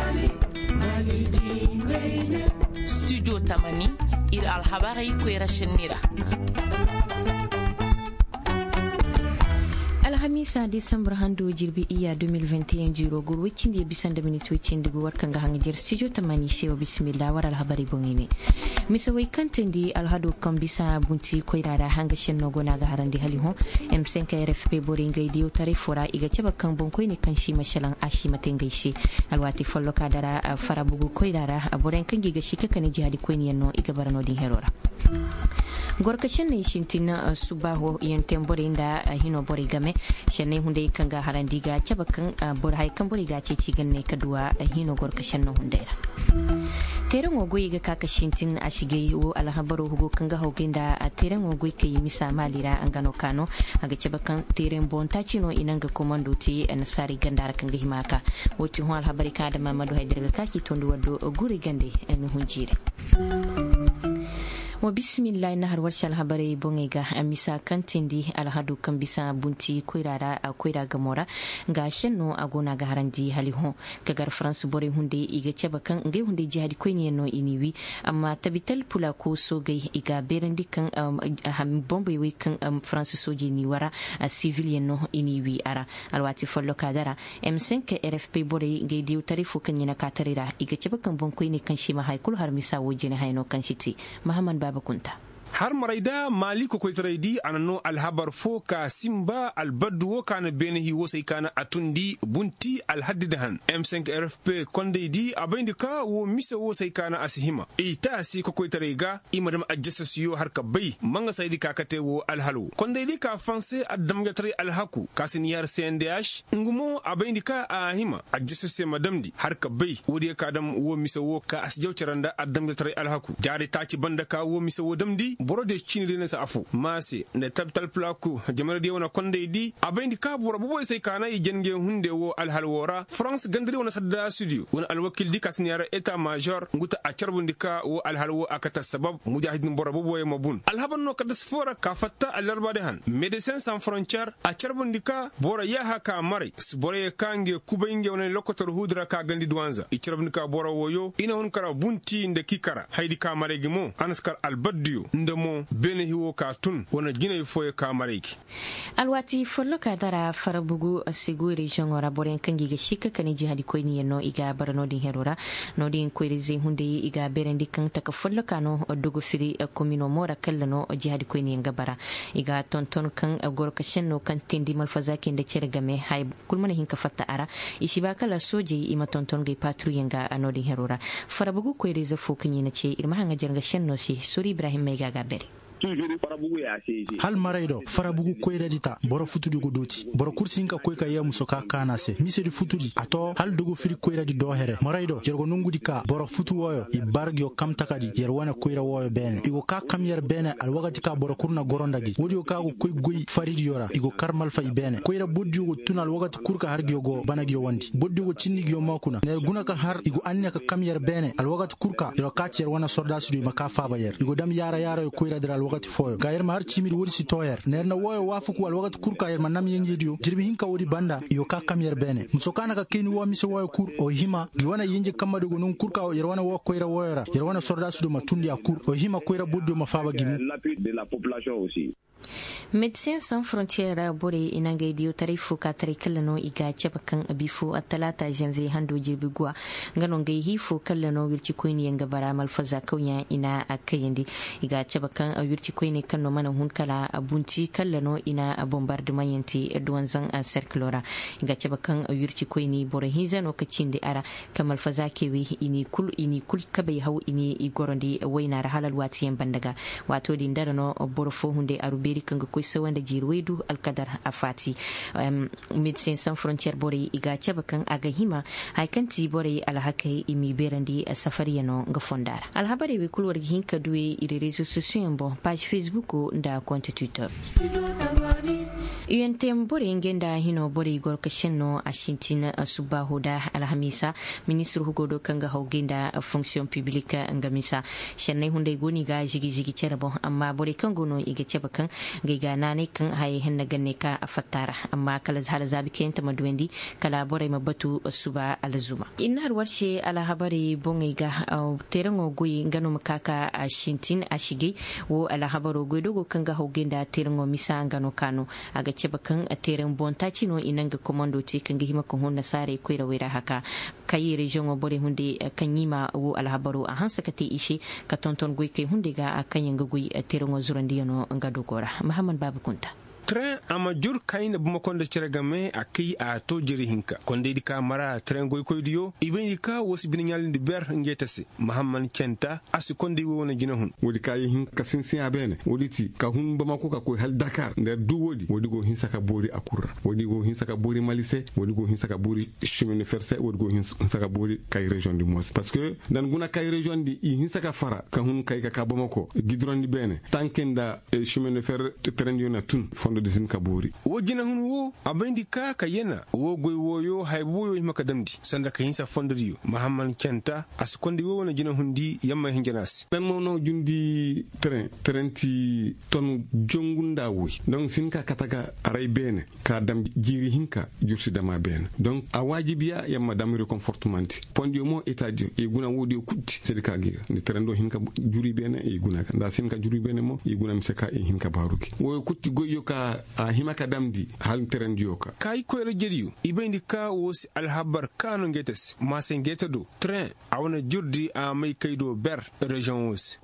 Studio Tamani ir alhabari kwera shenira. Alhamisa Desember hando jirbi iya 2021 jiro gur weekend ya bisan da minute weekend gu warkan ga hangajir studio Tamani shewa bismillah war alhabari bongini. Misa wai kantin di alhado kan bisa bunti koirara hanga shenno gona ga harandi haliho M5 RFP boringa idiyo tare fora iga ceba kan bonkoi ne kan shi mashalan ashi matengai shi alwati follo kadara farabugu koirara aboren kan giga shi kakane jihadi koini yanno iga barano din herora. Gorkashin ne shintina subaho yan tembore inda hino bori game shanne hunde kanga harandiga cabakan bor hay kan bori gace ci ganne kaduwa hino gorkashin no hundera teren ogoyi ga kaka shintin a shige wo alhabaro hugo kanga hoginda a teren ogoyi kai misa malira an gano kano aga cabakan teren bonta cino inanga komando ti nasari gandara kanga himaka woti ho alhabari ka da mamadu haidirga kaki tondu wado guri gande en hunjire wa bismillah na har warsha alhabare bongega amisa kantindi alhadu kan bisa bunti koirara koira gamora ga shenno agona ga harandi haliho kagar france bore hunde iga cebakan ngai hunde jihadi koini no iniwi amma tabital pula ko so gai iga berandi kan ham bombe wi kan france soje ni wara civilian no iniwi ara alwati follo kadara M5 RFP bore ngai diu tarifu kan yana katarira iga cebakan bon koini kan shima haikul har misa wojene hayno kan shiti muhammad bakunta har maraida mali ko koytaraidi anano alhabar fo ka simba albaddu kana benehi wosay kana atundi bunti alhaddidahan M5 RFP kondeidi abayndi ka wo misa wosay kana asihima ita si ko koytaraiga imadam ajjasasiyo har ka bay manga saydi ka kate wo alhalu kondeidi ka fanse addam gatari alhaku kasin yar CNDH ngumo abayndi ka ahima ajjasasiyo madamdi har ka bay wodi ka dam wo misa wo ka asjawcaranda addam gatari alhaku jari taci banda ka wo misa wo damdi borode chini ne sa afu mase ne tabtal plaku jamana de wona konde di abendi ka boro boy sai kana i jenge hunde wo alhalwora France gandri wona sadda studio wona alwakil di kasniara état major nguta a charbundi ka wo alhalwo akata sabab mujahidin boro boy mabun alhaban no kadas fora ka fatta alarba de han médecins sans frontières a charbundi ka boro ya haka mare boro kange kubaynge wona lokotor hudra ka gandi douanza i charbundi ka boro woyo ina hon kara bunti inde kikara haydi ka mare gimo anaskar albaddu mo bene hiwo ka tun wana gina foye ka mareki alwati follo ka dara farabugu segu region ora boren kangi ga shika kane jihadi koini no iga barano din herora no din koirize hunde iga berendi kan taka follo kano dogo firi komino mora kallano jihadi koini ngabara iga tonton kan gorka shenno kan tindi malfazaki nda cergame hay kulmana hinka fatta ara ishiba kala soje ima tonton ga patrouille nga no din herora farabugu koirize fokanyi na ce irma hanga jarga shenno shi suri ibrahim mai gaga bere hal maraido farabugu koyredita boro futudi go doti boro kursinka koyka yamuso ka kanase misedi futudi ato hal dogo firi koyradi do here maraido jergo nungudi ka boro futu woyo i bargyo kam takadi yer wana koyra woyo bene igo ka kam yer bene al wagati ka boro kurna gorondagi wodi ka go koy goy faridi yora igo karmal fay bene koyra bodju go tunal wagati kurka hargyo go banagyo wandi bodju go cinnigyo makuna ner guna ka har igo anne ka kam yer bene al wagati kurka iro ka cer wana sordasu di maka faba yer igo dam yara yo koyra dal wagati foyo gayer ma har chimir wodi si toyer nerna woyo wafuku al wagati kurka yer manam yenjidio jirbi hinka wodi banda yo ka kam yer bene musokana ka keni wo miso woyo kur o hima giwana yenje kamma dogo nun kurka o yer wana wo koyra woyora yer wana sordasu do matundi akur o hima koyra boddu ma faba gimu l'appui de la population aussi. Médecins sans frontières bore inanga dio tarifu ka tarikallano iga chabakan abifu atalata janvier hando jirbigwa ngano ngai hifu kallano wirci koini yanga bara malfaza kaunya ina akayindi iga chabakan wirci koini kanno mana hunkala abunci kallano ina bombardement yanti duwanzan circulora iga chabakan wirci koini bore hizano kacinde ara kamal faza kewi ini kul kabai haw ini igorondi waina halal wati yan bandaga wato din darano borfo hunde aruberi kanga koisa wanda jirwedu alkadar afati Médecins sans frontières bore iga chabakan aga hima haikanti bore alhakai imi berandi safari no ngafondara alhabari we kulwar hinka duwe ire réseaux sociaux bon page Facebook da compte Twitter UNTM bore ngenda hino bore igor kasheno ashintina subahuda alhamisa ministru hugodo kanga hogenda fonction publique ngamisa shenne hunde goni ga jigi cerabo amma bore kango no ige cebakan ga nane kan hay henna ganne ka afatara amma kala hala zabi kenta madwendi kala bore mabatu suba alzuma inar warshe ala habari bongiga terango goyi ngano makaka ashintin ashige wo ala habaro godogo kanga hogenda terango misa ngano kano aga cebakan a teren bontaci no inanga komando ci kan gihima ko honna sare koira wera haka kayi region bore hunde kan yima wo alhabaru a hansa kate ishe ka tonton goyke hunde ga kan yanga goyi teren zurandi no ngado gora Muhammad Babu Kunta tren ama jur kayna buma konda ceregame akay a to jeri hinka konde di ka mara tren goy koy diyo ibeni ka wosi bin nyalinde ber ngetase Muhammad Kenta asi konde wona jina hun wodi kay hinka sinsi abene wodi ti ka hun bama ko ka koy hal Dakar nder du wodi go hin saka bori akurra wodi go hin saka bori Malise wodi go hin saka bori chemin de fer wodi go hin saka bori kay region du Mos parce que dan guna kay region di hin saka fara ka hun kay ka bama ko gidron di bene tankenda chemin de fer tren yona tun de sin kabori wojina hun wo abandi ka kayena wo goy woyo hayboyo himaka damdi sanda ka hinsa fondriyo Muhammad Kenta asikondi wo wona jina hundi yamma hinjanas dan mo no jundi train ti ton jongunda wi donc sin ka kataga aray bene ka dam jiri hinka jursi dama bene donc a wajibiya yamma dam reconfortement pondio mo etadio e guna wodi kuddi c'est ka gira ni train do hinka juri bene e guna ka da sin ka juri bene mo e guna misaka e hinka baruki wo kutti goyo ka a himaka damdi hal teren dioka kay ko re jeriyu ibendi ka wosi alhabar kanu ngetes ma se ngetedo train awna jurdi a may kaydo ber region wos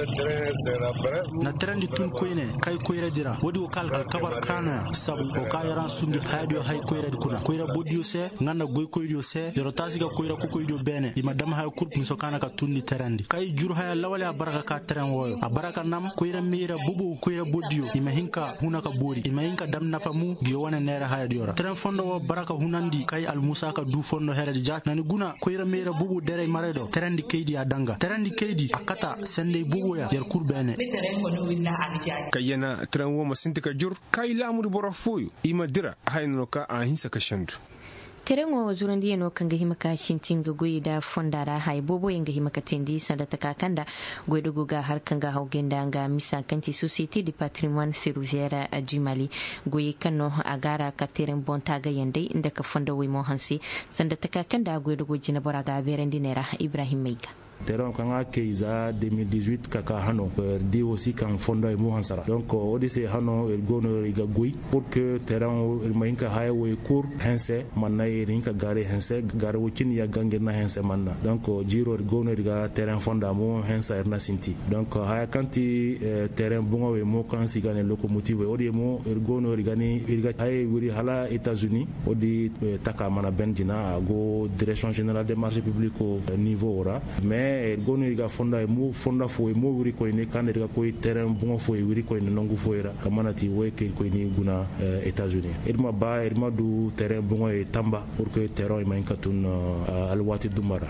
na tren di tun koyne kay koyra dira wodi o kal kabar kana sabu o kayran sundi hadio hay koyra kuna koyra bodio se ngana goy koydio se yoro tasiga koyra ko koydio bene ima dam hay kurp mi sokana ka tunni terandi kay jur hay lawale a baraka ka tren woyo a baraka nam koyra mira bubu koyra bodio ima hinka hunaka bori ima hinka dam nafa mu dio wana nera haya diora tren fondo wo baraka hunandi kay al musa ka du fondo heredi jat nani guna koyra mera bubu dere maredo terandi kaydi a danga terandi kaydi akata sende bubu ya yer kurbene kayena tren wo masintika jur kay lamudu borofoyu ima dira hayno ka a hinsa ka shandu terengo zurandi no kanga himaka shintinga goyida fondara hay bobo yanga himaka tendi sanda takakanda goydo goga har kanga hawgenda nga misa kanti société du patrimoine ferroviaire du Mali goyi kano agara ka teren bontaga yende inda ka fonda wi mo hansi sanda takakanda goydo gojina boraga berendi nera Ibrahim Meiga terrain kanga keiza 2018 kaka hano di aussi kan fondo e mo hansara donc odise hano el gono iga goy pour que terrain el mainka highway cour hense manna rinka gare hense gare wucin ya gangena hense manna donc jiro el gono iga terrain fonda mo hensa erna sinti donc haya kanti terrain bungo we mo kan sigane locomotive odi mo el gono iga ni iga hay wuri hala États-Unis odi taka mana bendina go direction générale des marchés publics au niveau ora mais gono iga fonda fo mo wuri ko ne kan daga ko terrain bon fo wuri ko ne nongu foira kamana ti weke ko ni guna États-Unis irma du terrain bon e tamba pour que terrain ma inkatun alwati dumara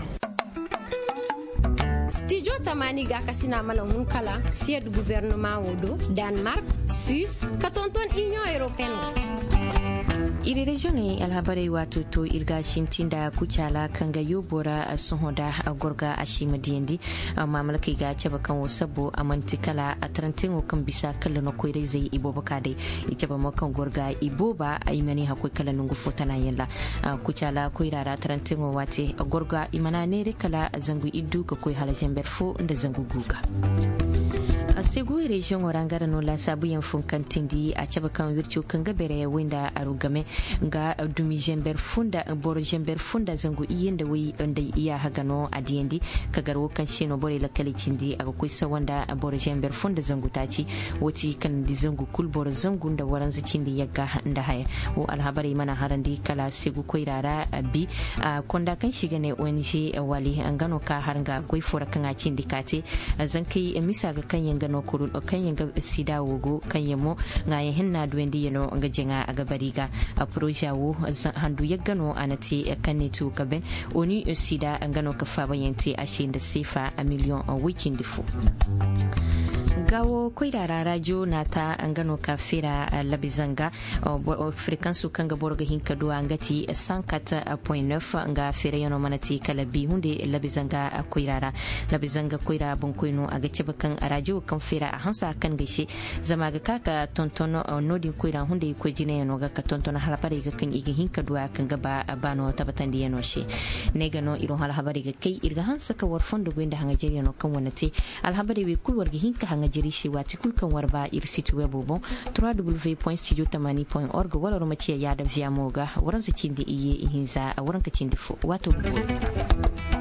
studio tamani ga kasina mana mun kala sied gouvernement wodo Danemark Suisse katonton Union Européenne iri region e alhabare wato to irga shintinda kuchala kanga yobora sohoda gorga ashima diendi mamalaki ga ceba kan wasabo amantikala atrantin kan bisa kala no koire zai iboba kade iceba makan gorga iboba aimani hakoi kala nungu fotana yalla kuchala koirara atrantin wate gorga imana nere kala zangu iddu ka koi hala jember fo nda zangu guga segu region orangara no la sabu yan funkan tindi a caba kan wircu kan gabere wenda arugame ga dumi jember funda bor jember funda zangu iyenda wi onda iya hagano adiendi kagarwo kan sheno bore la kali cindi aga kuisa wanda bor jember funda zangu taci woti kan di zangu kul bor zangu nda waranza cindi yaga nda haya o alhabari mana harandi kala segu koirara bi konda kan shigane ONG wali angano ka haranga goi fora kan a cindi kate zankai misa ga kan yanga no kurun kan yanga sida wogo kan yemo ngaye hinna duwendi yeno nga jenga aga bariga a projet wo handu yagano anati kanetu kaben oni sida ngano ka faba yente ashinda sifa a million a weekend fu gawo koirara radio nata angano kafira labizanga frequensu kanga borga hinka do angati 104.9 nga fere yono manati kala bi hunde labizanga koirara labizanga koira bonkoino aga cebakan radio kan fira hansa kan gaishe zama ga kaka tontono nodin koira hunde ko jine no ga ka tontono halapare ga kan igi hinka do kan ga ba bano tabatandi yano she negano iro halhabari ga kai irga hansa ka warfondo gwenda hanga jeri no kan wanati alhabari we kulwar ga hinka hanga jeri shi wati kulkan warba ir site web bon www.studio80.org wala romaciya yada via moga waran su cinde iye ihinza waran ka cinde fo wato